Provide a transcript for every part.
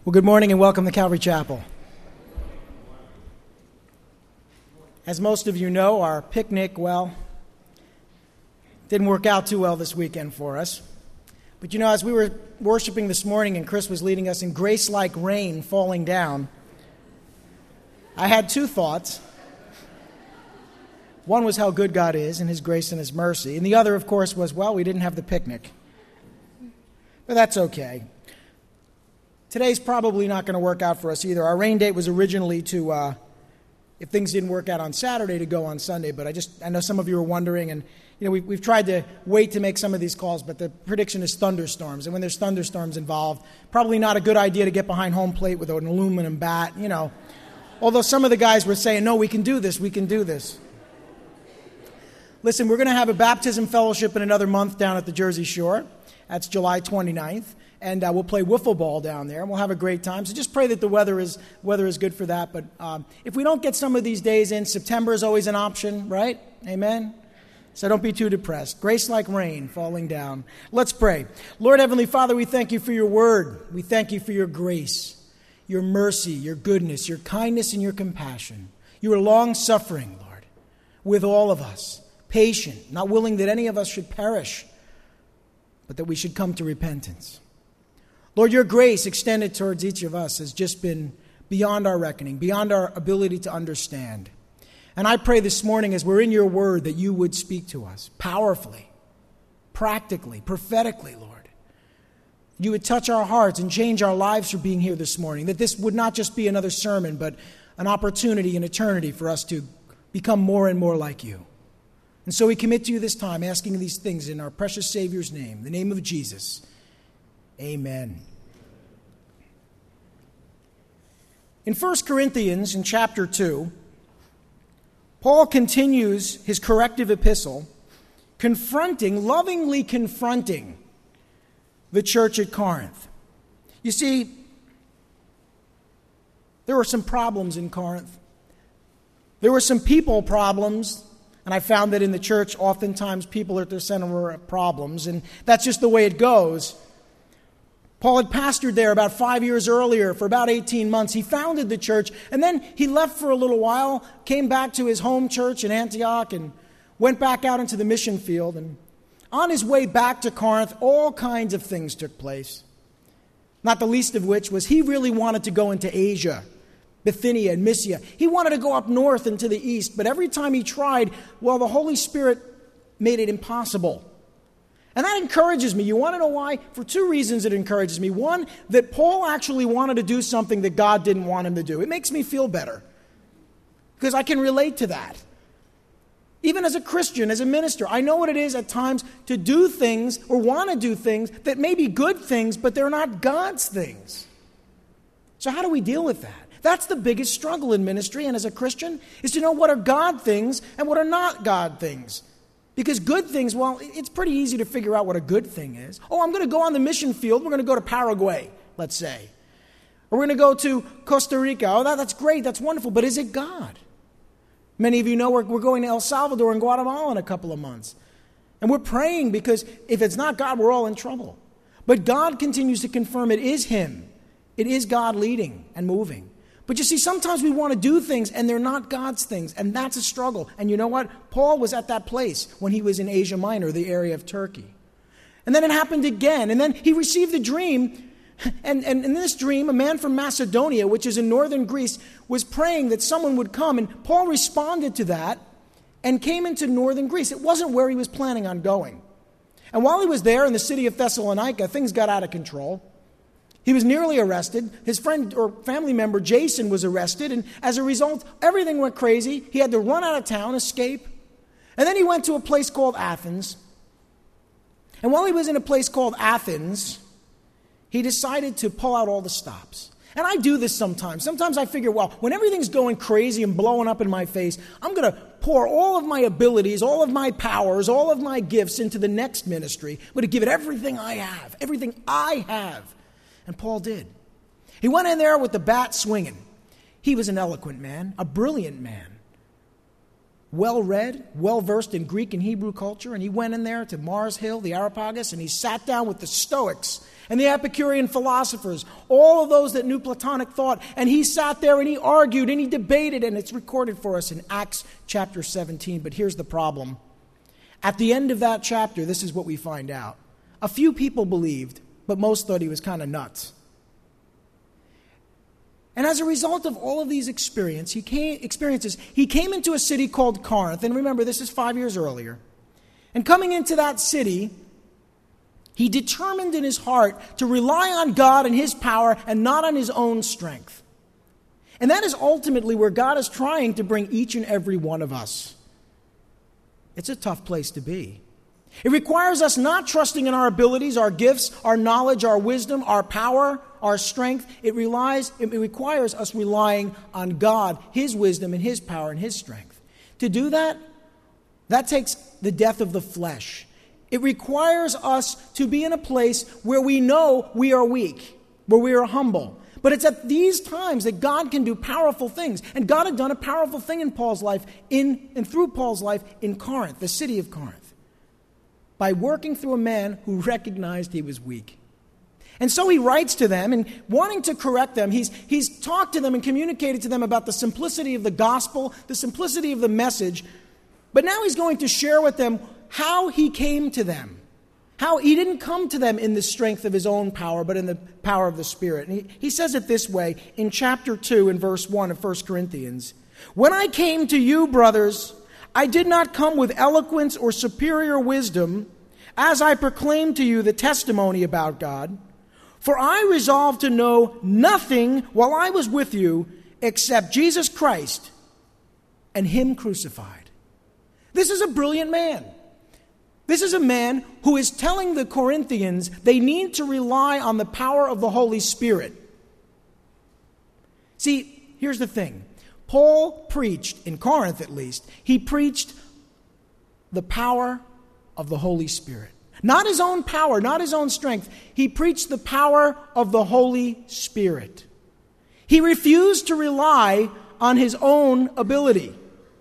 Well, good morning and welcome to Calvary Chapel. As most of you know, our picnic, didn't work out too well this weekend for us. But as we were worshiping this morning and Chris was leading us in grace like rain falling down, I had two thoughts. One was how good God is and His grace and His mercy. And the other, of course, was, we didn't have the picnic. But that's okay. Today's probably not going to work out for us either. Our rain date was originally to, if things didn't work out on Saturday, to go on Sunday. But I know some of you are wondering, and we've tried to wait to make some of these calls, but the prediction is thunderstorms. And when there's thunderstorms involved, probably not a good idea to get behind home plate with an aluminum bat, Although some of the guys were saying, no, we can do this. Listen, we're going to have a baptism fellowship in another month down at the Jersey Shore. That's July 29th. And we'll play wiffle ball down there, and we'll have a great time. So just pray that the weather is good for that. But if we don't get some of these days in, September is always an option, right? Amen? So don't be too depressed. Grace like rain falling down. Let's pray. Lord Heavenly Father, we thank you for your word. We thank you for your grace, your mercy, your goodness, your kindness, and your compassion. You are long-suffering, Lord, with all of us, patient, not willing that any of us should perish, but that we should come to repentance. Lord, your grace extended towards each of us has just been beyond our reckoning, beyond our ability to understand. And I pray this morning as we're in your word that you would speak to us powerfully, practically, prophetically, Lord. You would touch our hearts and change our lives for being here this morning, that this would not just be another sermon, but an opportunity in eternity for us to become more and more like you. And so we commit to you this time, asking these things in our precious Savior's name, the name of Jesus. Amen. In 1 Corinthians, in chapter 2, Paul continues his corrective epistle, lovingly confronting the church at Corinth. You see, there were some problems in Corinth. There were some people problems, and I found that in the church, oftentimes people are at the center of problems, and that's just the way it goes. Paul had pastored there about 5 years earlier for about 18 months. He founded the church, and then he left for a little while, came back to his home church in Antioch, and went back out into the mission field. And on his way back to Corinth, all kinds of things took place, not the least of which was he really wanted to go into Asia, Bithynia and Mysia. He wanted to go up north and to the east, but every time he tried, the Holy Spirit made it impossible. And that encourages me. You want to know why? For two reasons it encourages me. One, that Paul actually wanted to do something that God didn't want him to do. It makes me feel better because I can relate to that. Even as a Christian, as a minister, I know what it is at times to do things or want to do things that may be good things, but they're not God's things. So how do we deal with that? That's the biggest struggle in ministry and as a Christian is to know what are God things and what are not God things. Because good things, it's pretty easy to figure out what a good thing is. Oh, I'm going to go on the mission field. We're going to go to Paraguay, let's say. Or we're going to go to Costa Rica. Oh, that's great. That's wonderful. But is it God? Many of you know we're going to El Salvador and Guatemala in a couple of months. And we're praying because if it's not God, we're all in trouble. But God continues to confirm it is Him. It is God leading and moving. But you see, sometimes we want to do things and they're not God's things, and that's a struggle. And you know what? Paul was at that place when he was in Asia Minor, the area of Turkey. And then it happened again, and then he received a dream, and in this dream, a man from Macedonia, which is in northern Greece, was praying that someone would come, and Paul responded to that and came into northern Greece. It wasn't where he was planning on going. And while he was there in the city of Thessalonica, things got out of control. He was nearly arrested. His friend or family member, Jason, was arrested. And as a result, everything went crazy. He had to run out of town, escape. And then he went to a place called Athens. And while he was in a place called Athens, he decided to pull out all the stops. And I do this sometimes. Sometimes I figure, when everything's going crazy and blowing up in my face, I'm going to pour all of my abilities, all of my powers, all of my gifts into the next ministry. I'm going to give it everything I have. And Paul did. He went in there with the bat swinging. He was an eloquent man, a brilliant man. well-read, well-versed in Greek and Hebrew culture, and he went in there to Mars Hill, the Areopagus, and he sat down with the Stoics and the Epicurean philosophers, all of those that knew Platonic thought, and he sat there and he argued and he debated, and it's recorded for us in Acts chapter 17. But here's the problem. At the end of that chapter, this is what we find out. A few people believed, but most thought he was kind of nuts. And as a result of all of these experiences, he came into a city called Corinth. And remember, this is 5 years earlier. And coming into that city, he determined in his heart to rely on God and his power and not on his own strength. And that is ultimately where God is trying to bring each and every one of us. It's a tough place to be. It requires us not trusting in our abilities, our gifts, our knowledge, our wisdom, our power, our strength. It requires us relying on God, his wisdom and his power and his strength. To do that, that takes the death of the flesh. It requires us to be in a place where we know we are weak, where we are humble. But it's at these times that God can do powerful things. And God had done a powerful thing in Paul's life, and through Paul's life in Corinth, the city of Corinth, by working through a man who recognized he was weak. And so he writes to them, and wanting to correct them, he's talked to them and communicated to them about the simplicity of the gospel, the simplicity of the message. But now he's going to share with them how he came to them. How he didn't come to them in the strength of his own power, but in the power of the Spirit. And he says it this way in chapter 2 and verse 1 of 1 Corinthians. When I came to you, brothers, I did not come with eloquence or superior wisdom, as I proclaimed to you the testimony about God. For I resolved to know nothing while I was with you except Jesus Christ and him crucified. This is a brilliant man. This is a man who is telling the Corinthians they need to rely on the power of the Holy Spirit. See, here's the thing. Paul preached, in Corinth at least, he preached the power of the Holy Spirit. Not his own power, not his own strength. He preached the power of the Holy Spirit. He refused to rely on his own ability,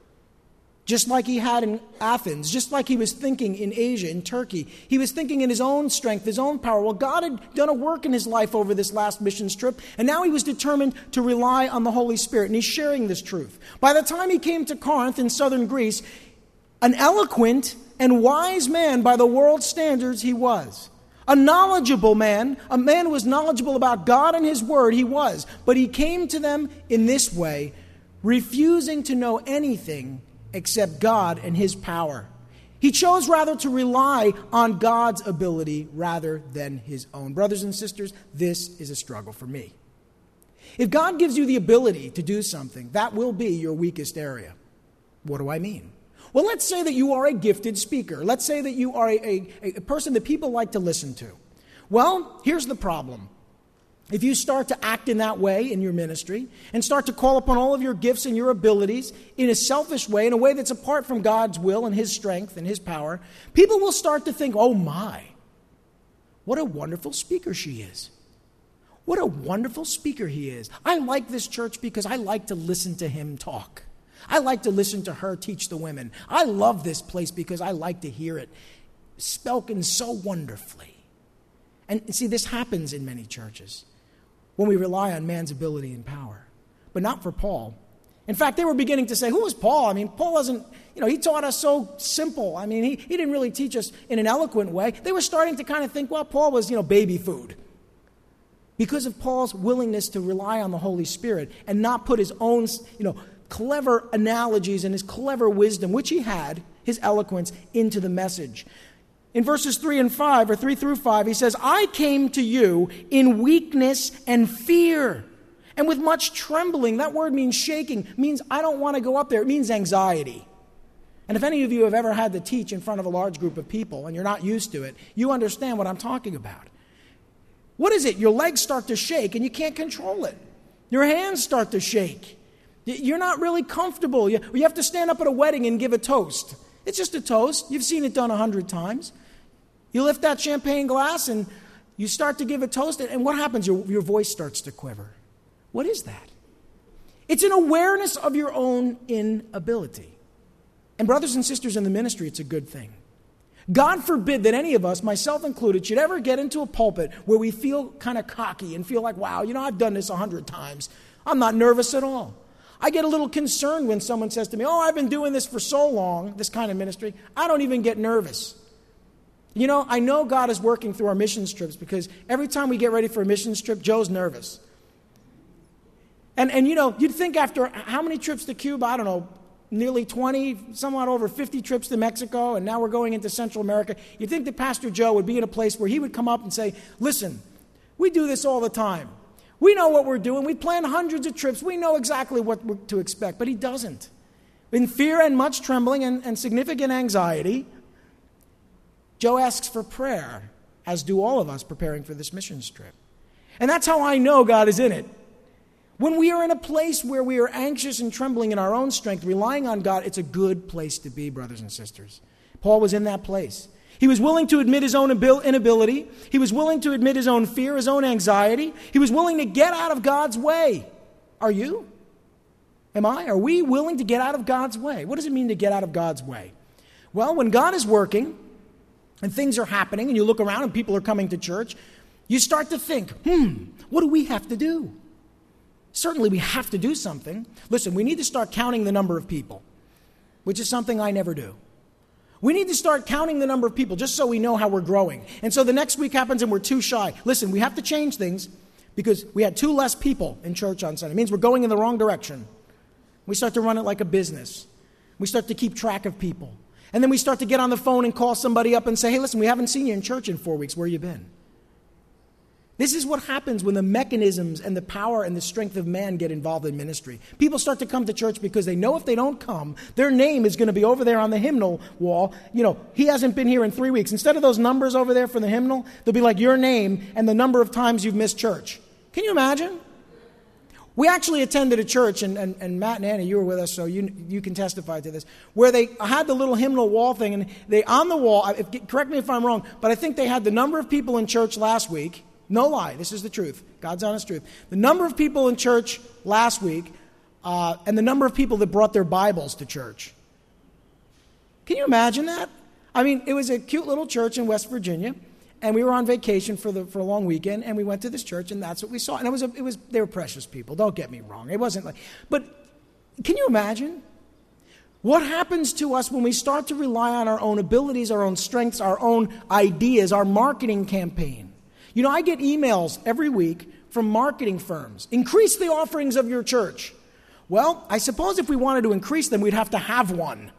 just like he had in Athens, just like he was thinking in Asia, in Turkey. He was thinking in his own strength, his own power. Well, God had done a work in his life over this last missions trip, and now he was determined to rely on the Holy Spirit, and he's sharing this truth. By the time he came to Corinth in southern Greece, an eloquent and wise man by the world's standards he was. A knowledgeable man, a man who was knowledgeable about God and his word, he was. But he came to them in this way, refusing to know anything except God and his power. He chose rather to rely on God's ability rather than his own. Brothers and sisters, this is a struggle for me. If God gives you the ability to do something, that will be your weakest area. What do I mean? Well, let's say that you are a gifted speaker. Let's say that you are a person that people like to listen to. Well, here's the problem. If you start to act in that way in your ministry and start to call upon all of your gifts and your abilities in a selfish way, in a way that's apart from God's will and his strength and his power, people will start to think, oh my, what a wonderful speaker she is. What a wonderful speaker he is. I like this church because I like to listen to him talk. I like to listen to her teach the women. I love this place because I like to hear it spoken so wonderfully. And see, this happens in many churches when we rely on man's ability and power. But not for Paul. In fact, they were beginning to say, who is Paul? I mean, Paul doesn't, he taught us so simple. I mean, he didn't really teach us in an eloquent way. They were starting to kind of think, well, Paul was, baby food. Because of Paul's willingness to rely on the Holy Spirit and not put his own, clever analogies and his clever wisdom, which he had, his eloquence, into the message. In verses 3 through 5, he says, I came to you in weakness and fear, and with much trembling. That word means shaking, means I don't want to go up there. It means anxiety. And if any of you have ever had to teach in front of a large group of people and you're not used to it, you understand what I'm talking about. What is it? Your legs start to shake and you can't control it. Your hands start to shake. You're not really comfortable. You have to stand up at a wedding and give a toast. It's just a toast. You've seen it done 100 times. You lift that champagne glass and you start to give a toast, and what happens? Your voice starts to quiver. What is that? It's an awareness of your own inability. And brothers and sisters in the ministry, it's a good thing. God forbid that any of us, myself included, should ever get into a pulpit where we feel kind of cocky and feel like, wow, I've done this 100 times. I'm not nervous at all. I get a little concerned when someone says to me, I've been doing this for so long, this kind of ministry, I don't even get nervous. I know God is working through our missions trips because every time we get ready for a missions trip, Joe's nervous. And you'd think after how many trips to Cuba, I don't know, nearly 20, somewhat over 50 trips to Mexico, and now we're going into Central America. You'd think that Pastor Joe would be in a place where he would come up and say, listen, we do this all the time. We know what we're doing. We plan hundreds of trips. We know exactly what to expect. But he doesn't. In fear and much trembling and significant anxiety, Joe asks for prayer, as do all of us preparing for this missions trip. And that's how I know God is in it. When we are in a place where we are anxious and trembling in our own strength, relying on God, it's a good place to be, brothers and sisters. Paul was in that place. He was willing to admit his own inability. He was willing to admit his own fear, his own anxiety. He was willing to get out of God's way. Are you? Am I? Are we willing to get out of God's way? What does it mean to get out of God's way? Well, when God is working and things are happening and you look around and people are coming to church, you start to think, what do we have to do? Certainly we have to do something. Listen, we need to start counting the number of people, which is something I never do. We need to start counting the number of people just so we know how we're growing. And so the next week happens and we're too shy. Listen, we have to change things because we had 2 less people in church on Sunday. It means we're going in the wrong direction. We start to run it like a business. We start to keep track of people. And then we start to get on the phone and call somebody up and say, hey, listen, we haven't seen you in church in 4 weeks. Where you been? This is what happens when the mechanisms and the power and the strength of man get involved in ministry. People start to come to church because they know if they don't come, their name is going to be over there on the hymnal wall. He hasn't been here in 3 weeks. Instead of those numbers over there for the hymnal, they'll be like your name and the number of times you've missed church. Can you imagine? We actually attended a church, and Matt and Annie, you were with us, so you can testify to this, where they had the little hymnal wall thing, and they on the wall, correct me if I'm wrong, but I think they had the number of people in church last week. No lie, this is the truth, God's honest truth. The number of people in church last week and the number of people that brought their Bibles to church. Can you imagine that? I mean, it was a cute little church in West Virginia, and we were on vacation for a long weekend, and we went to this church, and that's what we saw. And they were precious people, don't get me wrong. It wasn't like, but can you imagine? What happens to us when we start to rely on our own abilities, our own strengths, our own ideas, our marketing campaign? I get emails every week from marketing firms. Increase the offerings of your church. Well, I suppose if we wanted to increase them, we'd have to have one.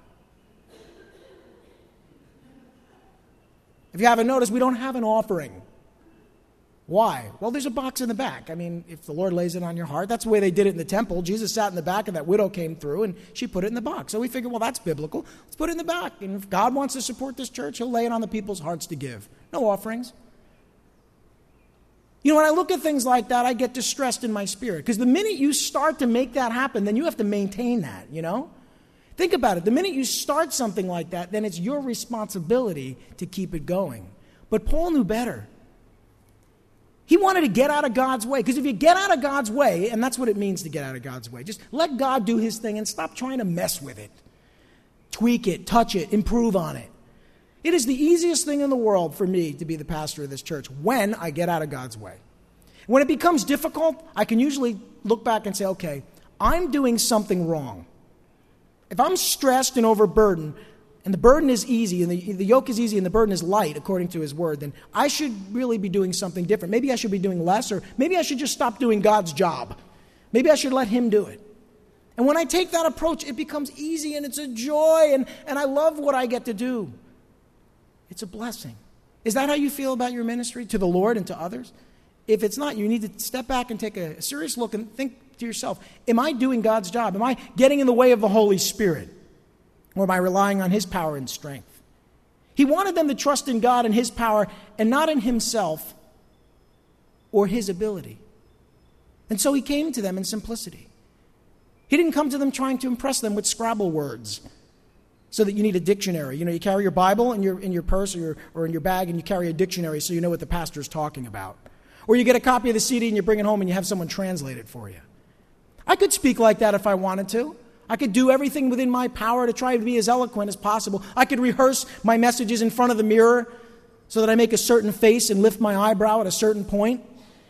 If you haven't noticed, we don't have an offering. Why? Well, there's a box in the back. I mean, if the Lord lays it on your heart, that's the way they did it in the temple. Jesus sat in the back and that widow came through and she put it in the box. So we figured, well, that's biblical. Let's put it in the back. And if God wants to support this church, he'll lay it on the people's hearts to give. No offerings. When I look at things like that, I get distressed in my spirit. Because the minute you start to make that happen, then you have to maintain that, Think about it. The minute you start something like that, then it's your responsibility to keep it going. But Paul knew better. He wanted to get out of God's way. Because if you get out of God's way, and that's what it means to get out of God's way, just let God do his thing and stop trying to mess with it. Tweak it, touch it, improve on it. It is the easiest thing in the world for me to be the pastor of this church when I get out of God's way. When it becomes difficult, I can usually look back and say, okay, I'm doing something wrong. If I'm stressed and overburdened, and the burden is easy, and the yoke is easy, and the burden is light, according to his word, then I should really be doing something different. Maybe I should be doing less, or maybe I should just stop doing God's job. Maybe I should let him do it. And when I take that approach, it becomes easy, and it's a joy, and I love what I get to do. It's a blessing. Is that how you feel about your ministry to the Lord and to others? If it's not, you need to step back and take a serious look and think to yourself, am I doing God's job? Am I getting in the way of the Holy Spirit? Or am I relying on his power and strength? He wanted them to trust in God and his power and not in himself or his ability. And so he came to them in simplicity. He didn't come to them trying to impress them with Scrabble words so that you need a dictionary. You carry your Bible in your purse or in your bag, and you carry a dictionary so you know what the pastor's talking about. Or you get a copy of the CD and you bring it home and you have someone translate it for you. I could speak like that if I wanted to. I could do everything within my power to try to be as eloquent as possible. I could rehearse my messages in front of the mirror so that I make a certain face and lift my eyebrow at a certain point.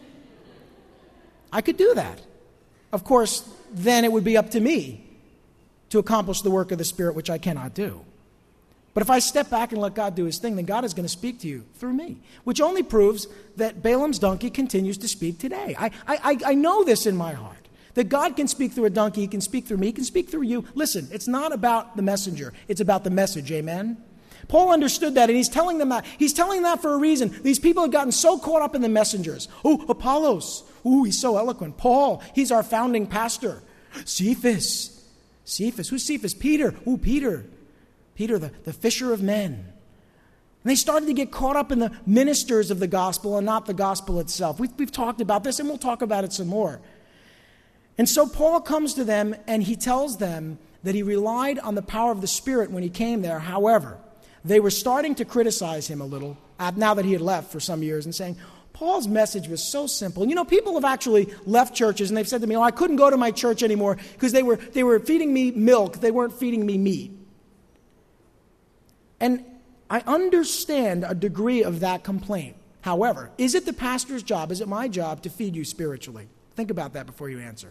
I could do that. Of course, then it would be up to me to accomplish the work of the Spirit, which I cannot do. But if I step back and let God do his thing, then God is going to speak to you through me, which only proves that Balaam's donkey continues to speak today. I know this in my heart, that God can speak through a donkey, he can speak through me, he can speak through you. Listen, it's not about the messenger, it's about the message, amen? Paul understood that, and he's telling them that. He's telling that for a reason. These people had gotten so caught up in the messengers. Oh, Apollos. Ooh, he's so eloquent. Paul, he's our founding pastor. Cephas. Who's Cephas? Peter. Ooh, Peter. Peter, the fisher of men. And they started to get caught up in the ministers of the gospel and not the gospel itself. We've talked about this, and we'll talk about it some more. And so Paul comes to them, and he tells them that he relied on the power of the Spirit when he came there. However, they were starting to criticize him a little, now that he had left for some years, and saying, Paul's message was so simple. You know, people have actually left churches, and they've said to me, I couldn't go to my church anymore because they were feeding me milk. They weren't feeding me meat. And I understand a degree of that complaint. However, is it the pastor's job, is it my job to feed you spiritually? Think about that before you answer.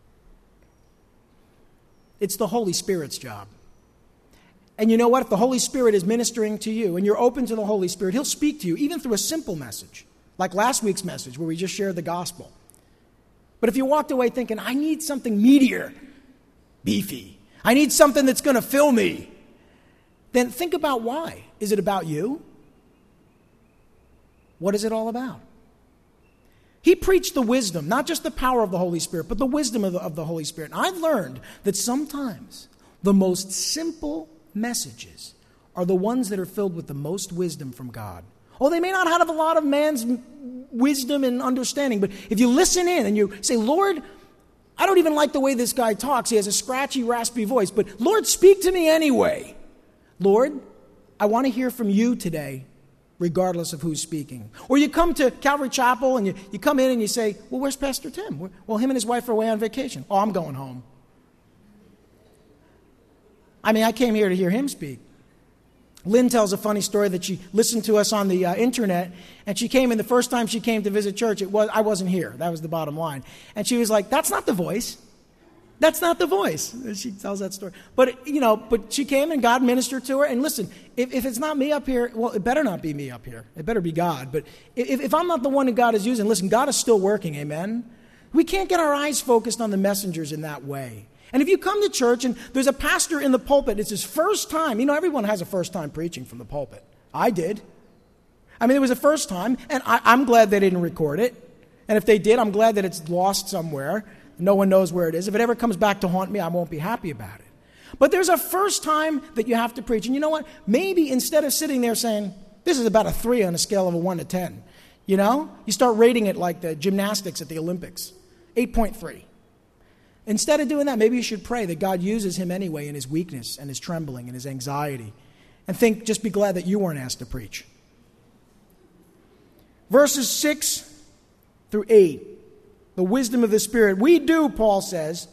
It's the Holy Spirit's job. And you know what? If the Holy Spirit is ministering to you and you're open to the Holy Spirit, he'll speak to you even through a simple message, like last week's message where we just shared the gospel. But if you walked away thinking, I need something meatier, beefy, I need something that's going to fill me, then think about why. Is it about you? What is it all about? He preached the wisdom, not just the power of the Holy Spirit, but the wisdom of the Holy Spirit. And I've learned that sometimes the most simple messages are the ones that are filled with the most wisdom from God. Oh, they may not have a lot of man's wisdom and understanding, but if you listen in and you say, Lord, I don't even like the way this guy talks. He has a scratchy, raspy voice, but Lord, speak to me anyway. Lord, I want to hear from you today, regardless of who's speaking. Or you come to Calvary Chapel and you come in and you say, well, where's Pastor Tim? Well, him and his wife are away on vacation. Oh, I'm going home. I mean, I came here to hear him speak. Lynn tells a funny story that she listened to us on the internet, and she came in the first time she came to visit church. I wasn't here. That was the bottom line. And she was like, that's not the voice. That's not the voice. She tells that story. But she came and God ministered to her. And listen, if it's not me up here, well, it better not be me up here. It better be God. But if I'm not the one that God is using, listen, God is still working, amen? We can't get our eyes focused on the messengers in that way. And if you come to church and there's a pastor in the pulpit, it's his first time. You know, everyone has a first time preaching from the pulpit. I did. I mean, it was a first time, and I'm glad they didn't record it. And if they did, I'm glad that it's lost somewhere. No one knows where it is. If it ever comes back to haunt me, I won't be happy about it. But there's a first time that you have to preach. And you know what? Maybe instead of sitting there saying, this is about a 3 on a scale of a 1 to 10, you start rating it like the gymnastics at the Olympics, 8.3. Instead of doing that, maybe you should pray that God uses him anyway in his weakness and his trembling and his anxiety. And just be glad that you weren't asked to preach. Verses 6 through 8, the wisdom of the Spirit. We do, Paul says,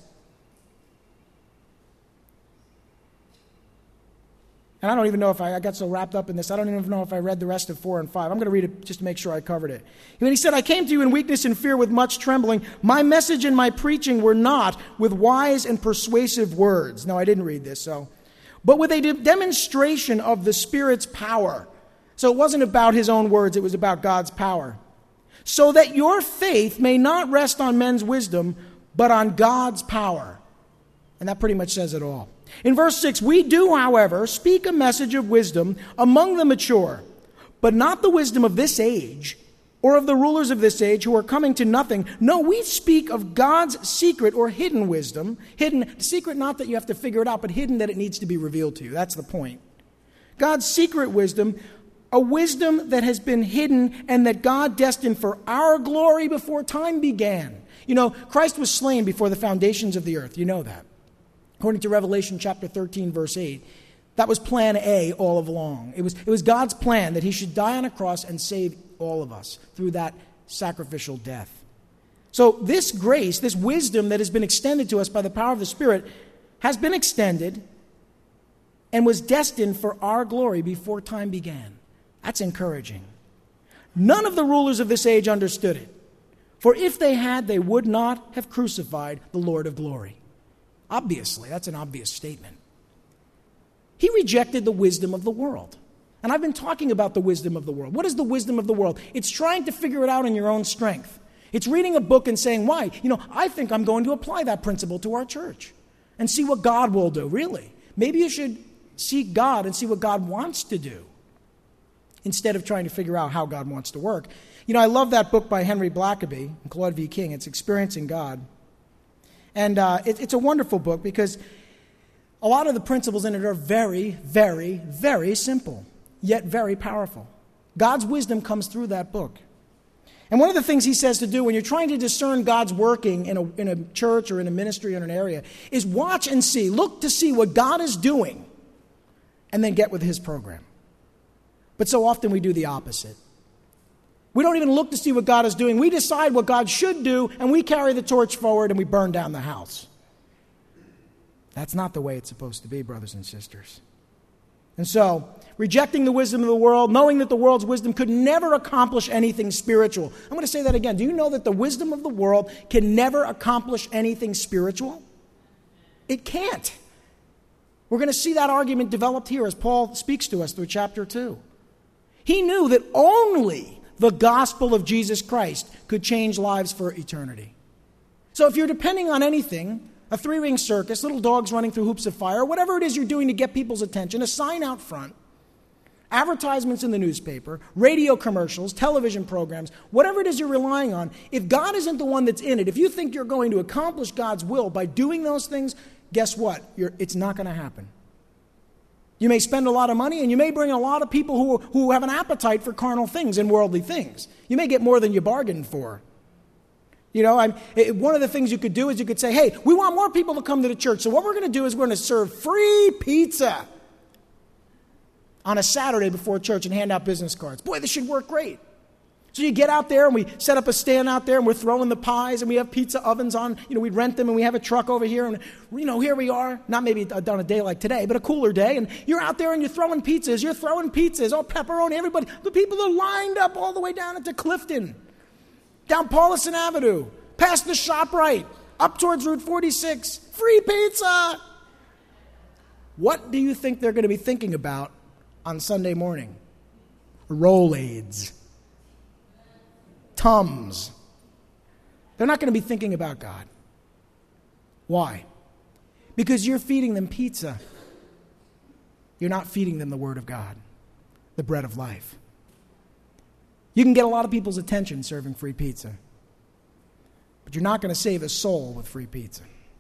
and I don't even know if I got so wrapped up in this, I don't even know if I read the rest of 4 and 5. I'm going to read it just to make sure I covered it. When he said, I came to you in weakness and fear with much trembling. My message and my preaching were not with wise and persuasive words. No, I didn't read this, but with a demonstration of the Spirit's power. So it wasn't about his own words, it was about God's power. So that your faith may not rest on men's wisdom, but on God's power. And that pretty much says it all. In verse 6, we do, however, speak a message of wisdom among the mature, but not the wisdom of this age or of the rulers of this age who are coming to nothing. No, we speak of God's secret or hidden wisdom. Hidden, secret not that you have to figure it out, but hidden that it needs to be revealed to you. That's the point. God's secret wisdom, a wisdom that has been hidden and that God destined for our glory before time began. Christ was slain before the foundations of the earth. You know that. According to Revelation chapter 13, verse 8, that was plan A all along. It was God's plan that he should die on a cross and save all of us through that sacrificial death. So this grace, this wisdom that has been extended to us by the power of the Spirit, has been extended and was destined for our glory before time began. That's encouraging. None of the rulers of this age understood it. For if they had, they would not have crucified the Lord of glory. Obviously, that's an obvious statement. He rejected the wisdom of the world. And I've been talking about the wisdom of the world. What is the wisdom of the world? It's trying to figure it out in your own strength. It's reading a book and saying, why? I think I'm going to apply that principle to our church and see what God will do. Really? Maybe you should seek God and see what God wants to do instead of trying to figure out how God wants to work. I love that book by Henry Blackaby and Claude V. King. It's Experiencing God. And it's a wonderful book because a lot of the principles in it are very, very, very simple, yet very powerful. God's wisdom comes through that book. And one of the things he says to do when you're trying to discern God's working in a church or in a ministry or in an area is watch and see. Look to see what God is doing and then get with his program. But so often we do the opposite. We don't even look to see what God is doing. We decide what God should do, and we carry the torch forward and we burn down the house. That's not the way it's supposed to be, brothers and sisters. And so, rejecting the wisdom of the world, knowing that the world's wisdom could never accomplish anything spiritual. I'm going to say that again. Do you know that the wisdom of the world can never accomplish anything spiritual? It can't. We're going to see that argument developed here as Paul speaks to us through chapter 2. He knew that only the gospel of Jesus Christ could change lives for eternity. So if you're depending on anything, a three-ring circus, little dogs running through hoops of fire, whatever it is you're doing to get people's attention, a sign out front, advertisements in the newspaper, radio commercials, television programs, whatever it is you're relying on, if God isn't the one that's in it, if you think you're going to accomplish God's will by doing those things, guess what? It's not going to happen. You may spend a lot of money, and you may bring a lot of people who have an appetite for carnal things and worldly things. You may get more than you bargained for. One of the things you could do is you could say, hey, we want more people to come to the church. So what we're going to do is we're going to serve free pizza on a Saturday before church and hand out business cards. Boy, this should work great. So you get out there and we set up a stand out there and we're throwing the pies and we have pizza ovens on. We rent them and we have a truck over here. And, here we are. Not maybe on a day like today, but a cooler day. And you're out there and you're throwing pizzas. All pepperoni, everybody. The people are lined up all the way down into Clifton, down Paulison Avenue, past the ShopRite, up towards Route 46. Free pizza. What do you think they're going to be thinking about on Sunday morning? Rolaids. Tums. They're not going to be thinking about God. Why? Because you're feeding them pizza. You're not feeding them the Word of God, the bread of life. You can get a lot of people's attention serving free pizza, but you're not going to save a soul with free pizza.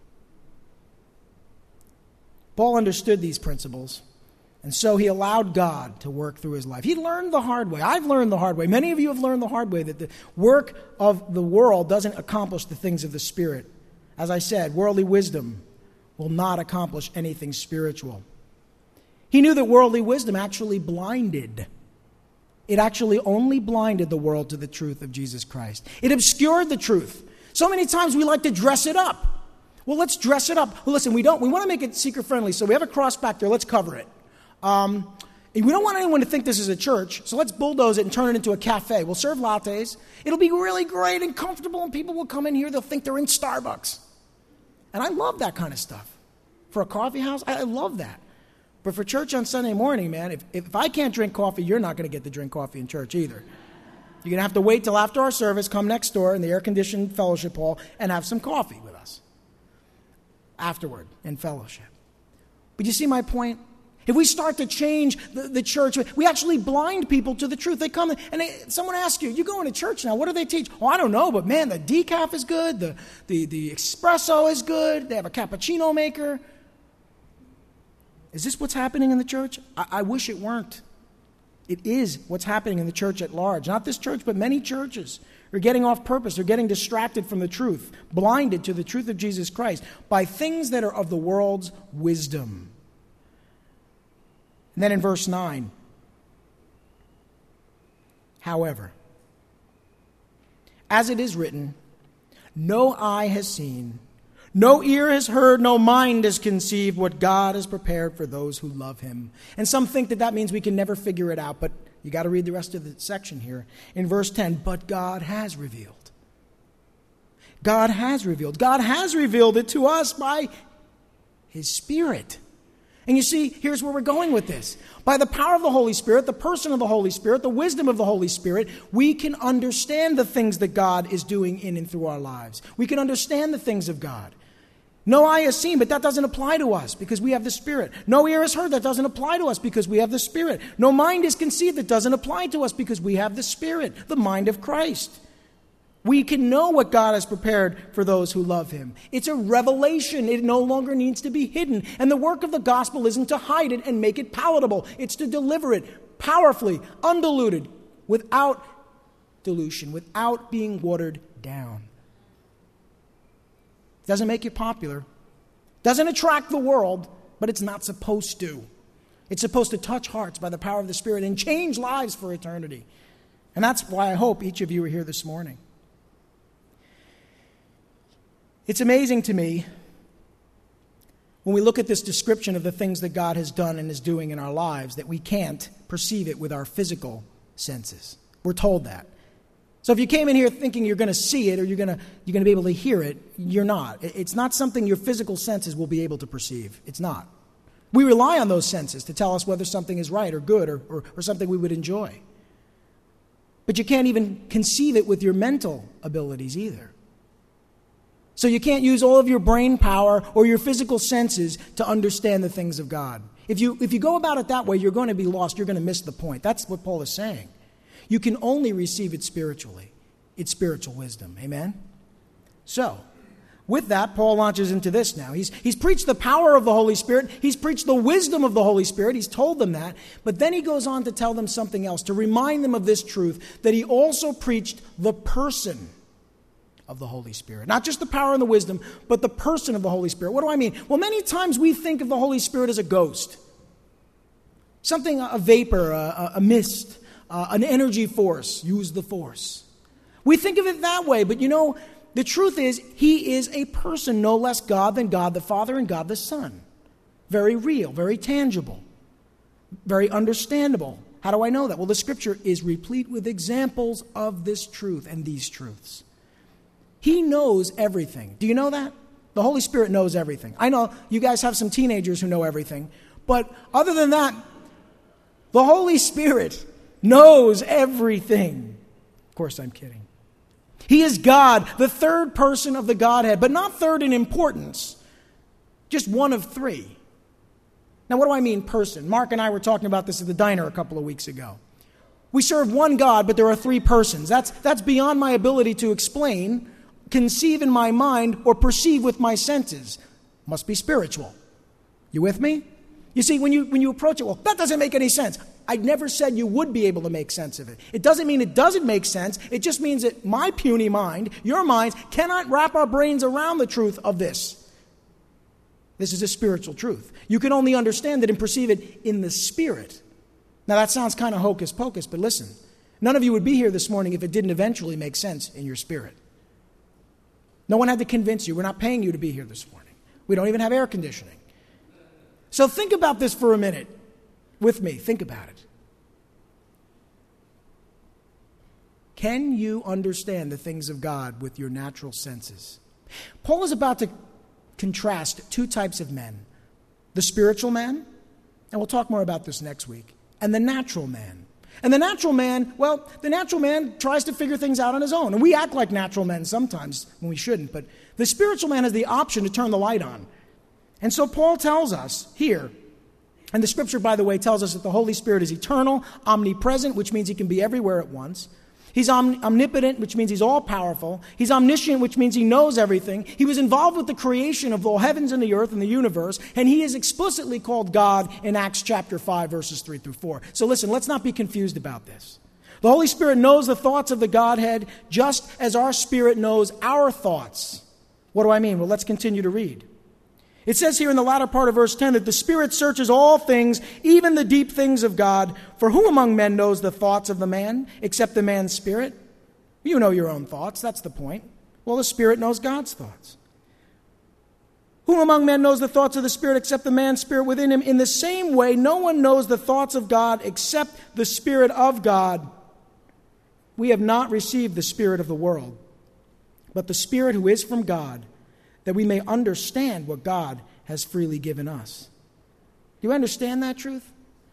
Paul understood these principles, and so he allowed God to work through his life. He learned the hard way. I've learned the hard way. Many of you have learned the hard way that the work of the world doesn't accomplish the things of the Spirit. As I said, worldly wisdom will not accomplish anything spiritual. He knew that worldly wisdom actually blinded. It actually only blinded the world to the truth of Jesus Christ. It obscured the truth. So many times we like to dress it up. Well, let's dress it up. Well, listen, we want to make it seeker-friendly, so we have a cross back there. Let's cover it. We don't want anyone to think this is a church, so let's bulldoze it and turn it into a cafe. We'll serve lattes. It'll be really great and comfortable, and people will come in here. They'll think they're in Starbucks. And I love that kind of stuff. For a coffee house, I love that. But for church on Sunday morning, man, if I can't drink coffee, you're not going to get to drink coffee in church either. You're going to have to wait till after our service, come next door in the air-conditioned fellowship hall, and have some coffee with us afterward in fellowship. But you see my point? If we start to change the church, we actually blind people to the truth. They come and someone asks you, you going to church now, what do they teach? Oh, I don't know, but man, the decaf is good, the espresso is good, they have a cappuccino maker. Is this what's happening in the church? I wish it weren't. It is what's happening in the church at large. Not this church, but many churches are getting off purpose. They're getting distracted from the truth, blinded to the truth of Jesus Christ by things that are of the world's wisdom. And then in verse 9, however, as it is written, no eye has seen, No ear has heard, no mind has conceived what God has prepared for those who love him. And some think that means we can never figure it out, but you got to read the rest of the section here. In verse 10, but God has revealed. God has revealed. God has revealed it to us by his Spirit. And you see, here's where we're going with this. By the power of the Holy Spirit, the person of the Holy Spirit, the wisdom of the Holy Spirit, we can understand the things that God is doing in and through our lives. We can understand the things of God. No eye has seen, but that doesn't apply to us because we have the Spirit. No ear has heard, that doesn't apply to us because we have the Spirit. No mind is conceived, that doesn't apply to us because we have the Spirit, the mind of Christ. We can know what God has prepared for those who love him. It's a revelation. It no longer needs to be hidden. And the work of the gospel isn't to hide it and make it palatable. It's to deliver it powerfully, undiluted, without dilution, without being watered down. It doesn't make it popular. Doesn't attract the world, but it's not supposed to. It's supposed to touch hearts by the power of the Spirit and change lives for eternity. And that's why I hope each of you are here this morning. It's amazing to me when we look at this description of the things that God has done and is doing in our lives that we can't perceive it with our physical senses. We're told that. So if you came in here thinking you're going to see it or you're going to be able to hear it, you're not. It's not something your physical senses will be able to perceive. It's not. We rely on those senses to tell us whether something is right or good or something we would enjoy. But you can't even conceive it with your mental abilities either. So you can't use all of your brain power or your physical senses to understand the things of God. If you go about it that way, you're going to be lost. You're going to miss the point. That's what Paul is saying. You can only receive it spiritually. It's spiritual wisdom. Amen? So, with that, Paul launches into this now. He's preached the power of the Holy Spirit. He's preached the wisdom of the Holy Spirit. He's told them that. But then he goes on to tell them something else, to remind them of this truth, that he also preached the person of the Holy Spirit. Not just the power and the wisdom, but the person of the Holy Spirit. What do I mean? Well, many times we think of the Holy Spirit as a ghost. Something, a vapor, a mist, an energy force. Use the force. We think of it that way, but you know, the truth is, he is a person, no less God than God the Father and God the Son. Very real, very tangible, very understandable. How do I know that? Well, the Scripture is replete with examples of this truth and these truths. He knows everything. Do you know that? The Holy Spirit knows everything. I know you guys have some teenagers who know everything, but other than that, the Holy Spirit knows everything. Of course, I'm kidding. He is God, the third person of the Godhead, but not third in importance, just one of three. Now, what do I mean person? Mark and I were talking about this at the diner a couple of weeks ago. We serve one God, but there are three persons. That's beyond my ability to explain, conceive in my mind, or perceive with my senses. Must be spiritual. You with me? You see, when you approach it, well, that doesn't make any sense. I never said you would be able to make sense of it. It doesn't mean it doesn't make sense. It just means that my puny mind, your minds, cannot wrap our brains around the truth of this. This is a spiritual truth. You can only understand it and perceive it in the Spirit. Now, that sounds kind of hocus pocus, but listen. None of you would be here this morning if it didn't eventually make sense in your spirit. No one had to convince you. We're not paying you to be here this morning. We don't even have air conditioning. So think about this for a minute with me. Think about it. Can you understand the things of God with your natural senses? Paul is about to contrast two types of men. The spiritual man, and we'll talk more about this next week, and the natural man. And the natural man, well, the natural man tries to figure things out on his own. And we act like natural men sometimes when we shouldn't. But the spiritual man has the option to turn the light on. And so Paul tells us here, and the Scripture, by the way, tells us that the Holy Spirit is eternal, omnipresent, which means he can be everywhere at once. He's omnipotent, which means he's all-powerful. He's omniscient, which means he knows everything. He was involved with the creation of the heavens and the earth and the universe, and he is explicitly called God in Acts chapter 5, verses 3 through 4. So listen, let's not be confused about this. The Holy Spirit knows the thoughts of the Godhead just as our spirit knows our thoughts. What do I mean? Well, let's continue to read. It says here in the latter part of verse 10 that the Spirit searches all things, even the deep things of God. For who among men knows the thoughts of the man, except the man's spirit? You know your own thoughts. That's the point. Well, the Spirit knows God's thoughts. Who among men knows the thoughts of the Spirit except the man's spirit within him? In the same way, no one knows the thoughts of God except the Spirit of God. We have not received the spirit of the world, but the Spirit who is from God, that we may understand what God has freely given us. Do you understand that truth?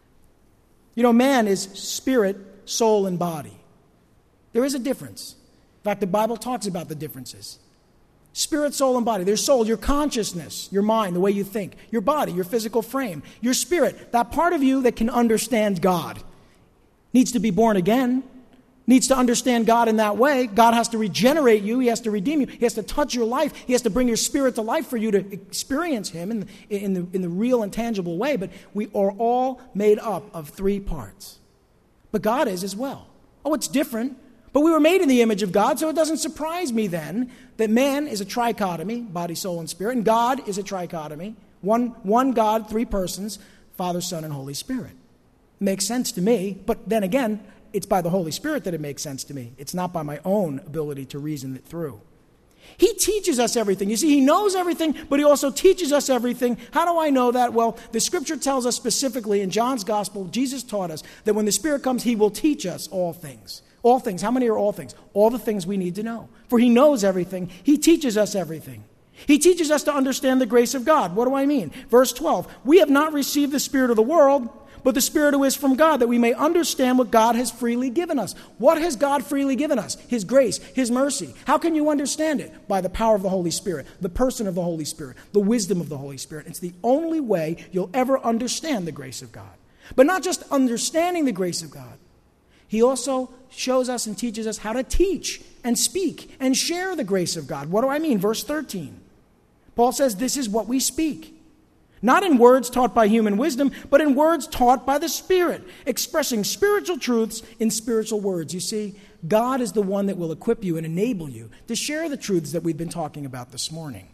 You know, man is spirit, soul, and body. There is a difference. In fact, the Bible talks about the differences. Spirit, soul, and body. There's soul, your consciousness, your mind, the way you think. Your body, your physical frame. Your spirit, that part of you that can understand God, needs to be born again, needs to understand God in that way. God has to regenerate you. He has to redeem you. He has to touch your life. He has to bring your spirit to life for you to experience Him in the real and tangible way. But we are all made up of three parts. But God is as well. Oh, it's different. But we were made in the image of God, so it doesn't surprise me then that man is a trichotomy, body, soul, and spirit, and God is a trichotomy. One God, three persons, Father, Son, and Holy Spirit. Makes sense to me, but then again, it's by the Holy Spirit that it makes sense to me. It's not by my own ability to reason it through. He teaches us everything. You see, He knows everything, but He also teaches us everything. How do I know that? Well, the Scripture tells us specifically in John's Gospel, Jesus taught us that when the Spirit comes, He will teach us all things. All things. How many are all things? All the things we need to know. For He knows everything. He teaches us everything. He teaches us to understand the grace of God. What do I mean? Verse 12, we have not received the spirit of the world, but the Spirit who is from God, that we may understand what God has freely given us. What has God freely given us? His grace, His mercy. How can you understand it? By the power of the Holy Spirit, the person of the Holy Spirit, the wisdom of the Holy Spirit. It's the only way you'll ever understand the grace of God. But not just understanding the grace of God. He also shows us and teaches us how to teach and speak and share the grace of God. What do I mean? Verse 13. Paul says, this is what we speak. Not in words taught by human wisdom, but in words taught by the Spirit, expressing spiritual truths in spiritual words. You see, God is the one that will equip you and enable you to share the truths that we've been talking about this morning.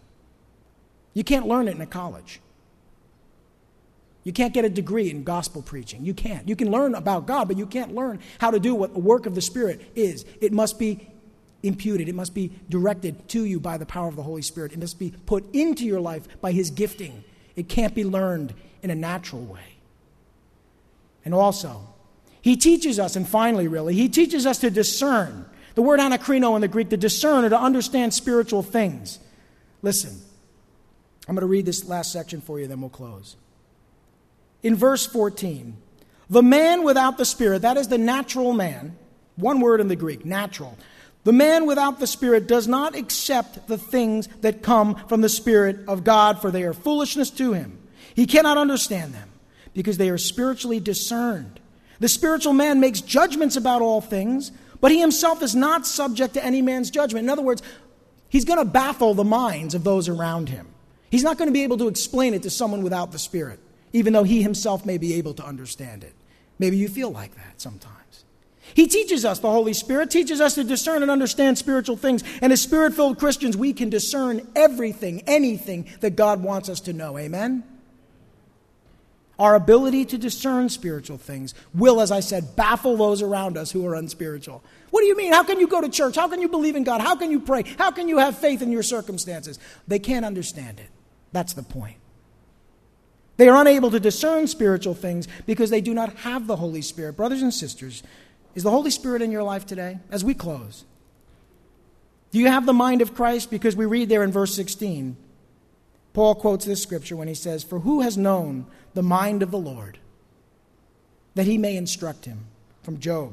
You can't learn it in a college. You can't get a degree in gospel preaching. You can't. You can learn about God, but you can't learn how to do what the work of the Spirit is. It must be imputed. It must be directed to you by the power of the Holy Spirit. It must be put into your life by His gifting. It can't be learned in a natural way. And also, He teaches us, and finally really, He teaches us to discern. The word anakrino in the Greek, to discern or to understand spiritual things. Listen, I'm going to read this last section for you, then we'll close. In verse 14, the man without the Spirit, that is the natural man, one word in the Greek, natural. The man without the Spirit does not accept the things that come from the Spirit of God, for they are foolishness to him. He cannot understand them because they are spiritually discerned. The spiritual man makes judgments about all things, but he himself is not subject to any man's judgment. In other words, he's going to baffle the minds of those around him. He's not going to be able to explain it to someone without the Spirit, even though he himself may be able to understand it. Maybe you feel like that sometimes. He teaches us, the Holy Spirit teaches us to discern and understand spiritual things. And as Spirit-filled Christians, we can discern everything, anything that God wants us to know. Amen? Our ability to discern spiritual things will, as I said, baffle those around us who are unspiritual. What do you mean? How can you go to church? How can you believe in God? How can you pray? How can you have faith in your circumstances? They can't understand it. That's the point. They are unable to discern spiritual things because they do not have the Holy Spirit. Brothers and sisters, is the Holy Spirit in your life today? As we close, do you have the mind of Christ? Because we read there in verse 16, Paul quotes this scripture when he says, "For who has known the mind of the Lord, that he may instruct him?" From Job.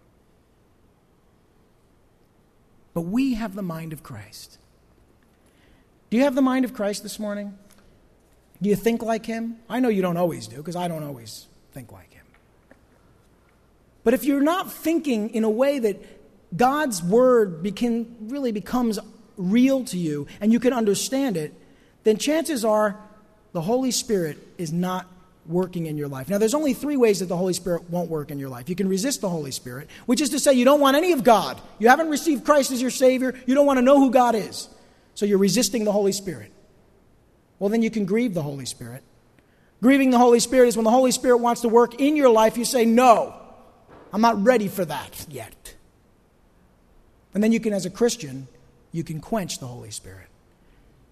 But we have the mind of Christ. Do you have the mind of Christ this morning? Do you think like him? I know you don't always do, because I don't always think like him. But if you're not thinking in a way that God's word really becomes real to you and you can understand it, then chances are the Holy Spirit is not working in your life. Now, there's only 3 ways that the Holy Spirit won't work in your life. You can resist the Holy Spirit, which is to say you don't want any of God. You haven't received Christ as your Savior. You don't want to know who God is. So you're resisting the Holy Spirit. Well, then you can grieve the Holy Spirit. Grieving the Holy Spirit is when the Holy Spirit wants to work in your life, you say, "No, I'm not ready for that yet." And then you can, as a Christian, you can quench the Holy Spirit.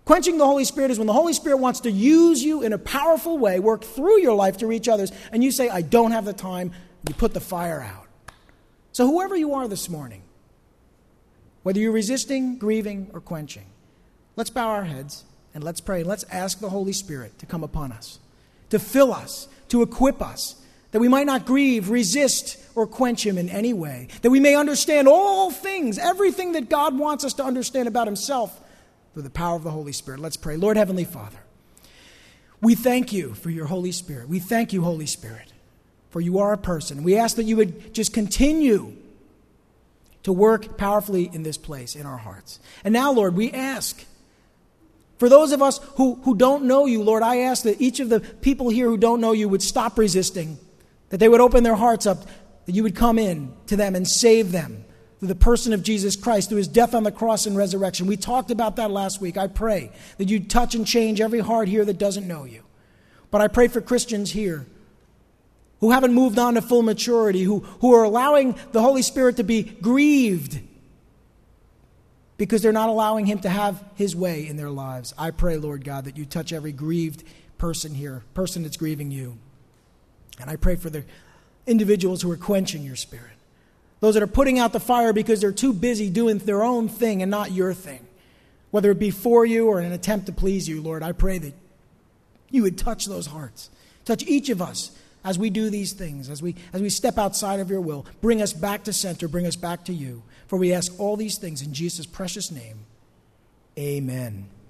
Quenching the Holy Spirit is when the Holy Spirit wants to use you in a powerful way, work through your life to reach others, and you say, I don't have the time, you put the fire out. So whoever you are this morning, whether you're resisting, grieving, or quenching, let's bow our heads and let's pray. Let's ask the Holy Spirit to come upon us, to fill us, to equip us, that we might not grieve, resist, or quench him in any way, that we may understand all things, everything that God wants us to understand about himself through the power of the Holy Spirit. Let's pray. Lord Heavenly Father, we thank you for your Holy Spirit. We thank you, Holy Spirit, for you are a person. We ask that you would just continue to work powerfully in this place, in our hearts. And now, Lord, we ask, for those of us who don't know you, Lord, I ask that each of the people here who don't know you would stop resisting, that they would open their hearts up, that you would come in to them and save them through the person of Jesus Christ, through his death on the cross and resurrection. We talked about that last week. I pray that you'd touch and change every heart here that doesn't know you. But I pray for Christians here who haven't moved on to full maturity, who are allowing the Holy Spirit to be grieved because they're not allowing him to have his way in their lives. I pray, Lord God, that you touch every grieved person here, person that's grieving you. And I pray for the individuals who are quenching your Spirit, those that are putting out the fire because they're too busy doing their own thing and not your thing, whether it be for you or in an attempt to please you, Lord. I pray that you would touch those hearts, touch each of us as we do these things, as we step outside of your will. Bring us back to center, bring us back to you. For we ask all these things in Jesus' precious name. Amen.